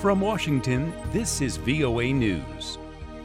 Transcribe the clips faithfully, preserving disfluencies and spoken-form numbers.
From Washington, this is V O A News.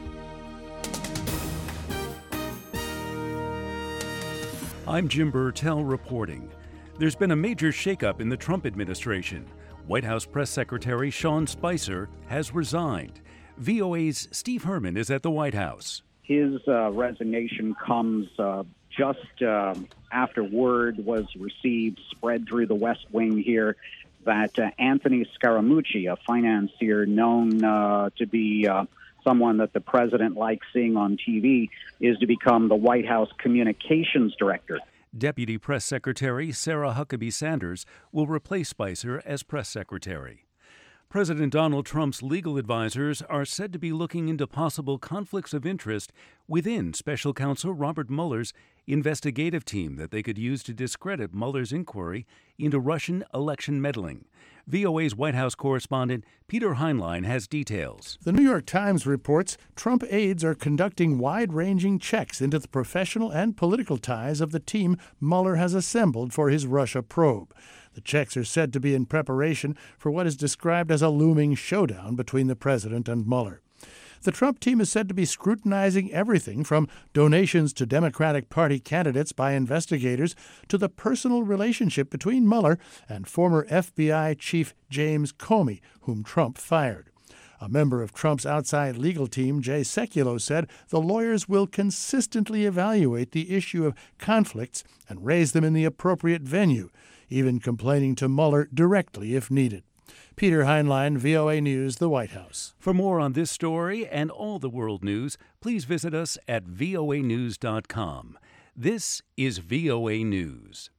I'm Jim Burtell reporting. There's been a major shakeup in the Trump administration. White House Press Secretary Sean Spicer has resigned. V O A's Steve Herman is at the White House. His uh, resignation comes uh, just uh, after word was received, spread through the West Wing here, that uh, Anthony Scaramucci, a financier known uh, to be uh, someone that the president likes seeing on T V, is to become the White House communications director. Deputy Press Secretary Sarah Huckabee Sanders will replace Spicer as press secretary. President Donald Trump's legal advisors are said to be looking into possible conflicts of interest within Special Counsel Robert Mueller's investigative team that they could use to discredit Mueller's inquiry into Russian election meddling. V O A's White House correspondent Peter Heinlein has details. The New York Times reports Trump aides are conducting wide-ranging checks into the professional and political ties of the team Mueller has assembled for his Russia probe. The checks are said to be in preparation for what is described as a looming showdown between the president and Mueller. The Trump team is said to be scrutinizing everything from donations to Democratic Party candidates by investigators to the personal relationship between Mueller and former F B I Chief James Comey, whom Trump fired. A member of Trump's outside legal team, Jay Sekulow, said the lawyers will consistently evaluate the issue of conflicts and raise them in the appropriate venue, even complaining to Mueller directly if needed. Peter Heinlein, V O A News, the White House. For more on this story and all the world news, please visit us at V O A news dot com. This is V O A News.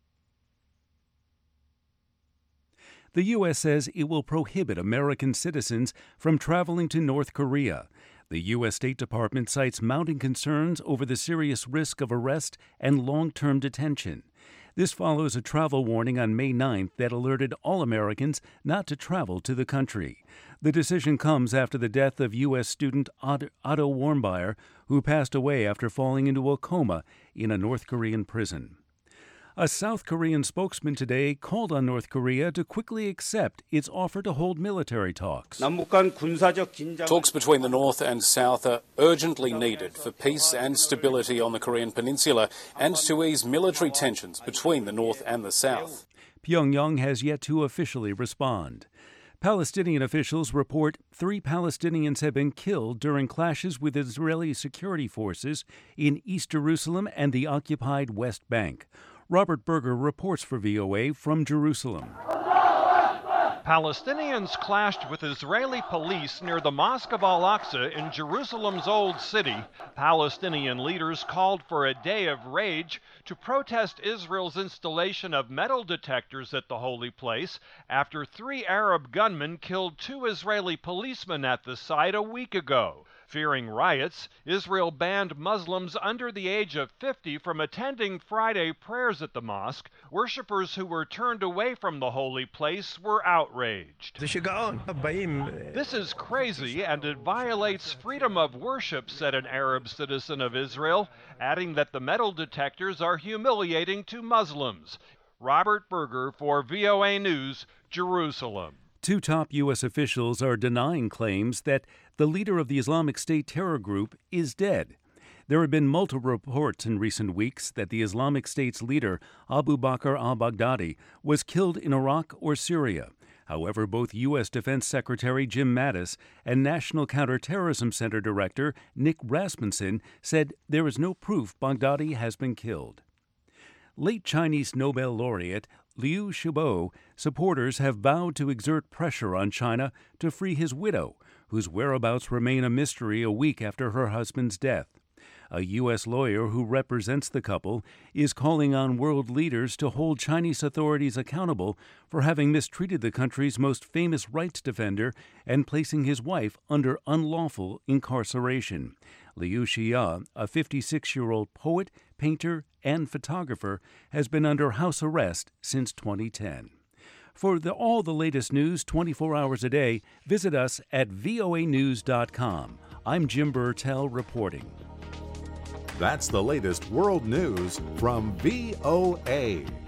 The U S says it will prohibit American citizens from traveling to North Korea. The U S State Department cites mounting concerns over the serious risk of arrest and long-term detention. This follows a travel warning on May ninth that alerted all Americans not to travel to the country. The decision comes after the death of U S student Otto Warmbier, who passed away after falling into a coma in a North Korean prison. A South Korean spokesman today called on North Korea to quickly accept its offer to hold military talks. Talks between the North and South are urgently needed for peace and stability on the Korean Peninsula and to ease military tensions between the North and the South. Pyongyang has yet to officially respond. Palestinian officials report three Palestinians have been killed during clashes with Israeli security forces in East Jerusalem and the occupied West Bank. Robert Berger reports for V O A from Jerusalem. Palestinians clashed with Israeli police near the Mosque of Al-Aqsa in Jerusalem's Old City. Palestinian leaders called for a day of rage to protest Israel's installation of metal detectors at the holy place after three Arab gunmen killed two Israeli policemen at the site a week ago. Fearing riots, Israel banned Muslims under the age of fifty from attending Friday prayers at the mosque. Worshippers who were turned away from the holy place were outraged. This is crazy and it violates freedom of worship, said an Arab citizen of Israel, adding that the metal detectors are humiliating to Muslims. Robert Berger for V O A News, Jerusalem. Two top U S officials are denying claims that the leader of the Islamic State terror group is dead. There have been multiple reports in recent weeks that the Islamic State's leader, Abu Bakr al-Baghdadi, was killed in Iraq or Syria. However, both U S Defense Secretary Jim Mattis and National Counterterrorism Center Director Nick Rasmussen said there is no proof Baghdadi has been killed. Late Chinese Nobel laureate Liu Xiaobo supporters have vowed to exert pressure on China to free his widow, whose whereabouts remain a mystery a week after her husband's death. A U S lawyer who represents the couple is calling on world leaders to hold Chinese authorities accountable for having mistreated the country's most famous rights defender and placing his wife under unlawful incarceration. Liu Xia, a fifty-six-year-old poet, painter, and photographer, has been under house arrest since twenty ten. For the, all the latest news twenty-four hours a day, visit us at V O A news dot com. I'm Jim Burtell reporting. That's the latest world news from V O A.